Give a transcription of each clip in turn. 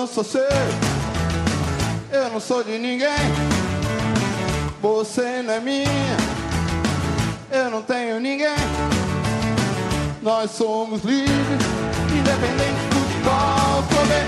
não sou seu, eu não sou de ninguém. Você não é minha, eu não tenho ninguém. Nós somos livres, independente de qual poder.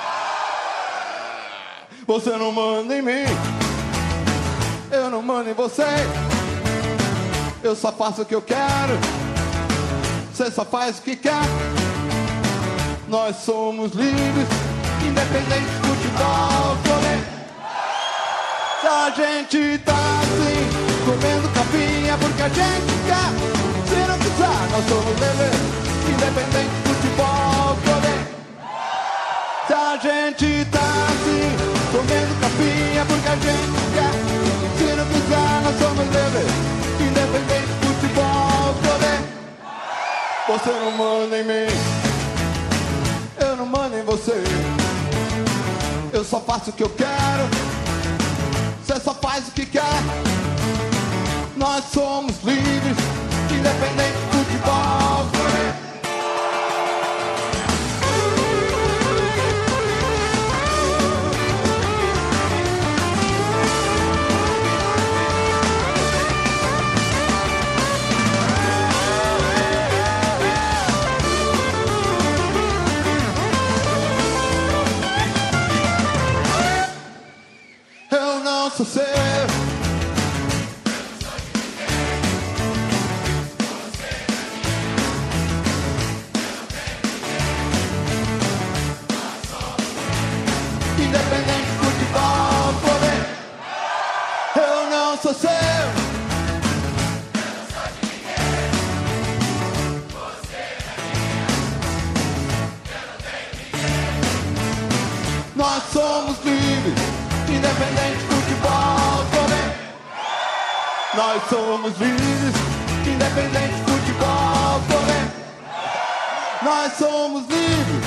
Você não manda em mim, eu não mando em você. Eu só faço o que eu quero, você só faz o que quer. Nós somos livres, independente de futebol, poder. Se a gente tá assim, comendo capinha porque a gente quer. Se não quiser, nós somos livres, independente de futebol, poder. Se a gente tá assim, comendo capinha porque a gente quer. Se não quiser, nós somos livres, independente de futebol, poder. Você não manda em mim, eu não mando em você. Eu só faço o que eu quero, você só faz o que quer. Nós somos livres, independente de futebol, poder. Eu não sou seu, independente de futebol, poder. Eu não sou seu, nós somos livres, independente de futebol, poder. Nós somos livres, independente de futebol, poder. Nós somos livres,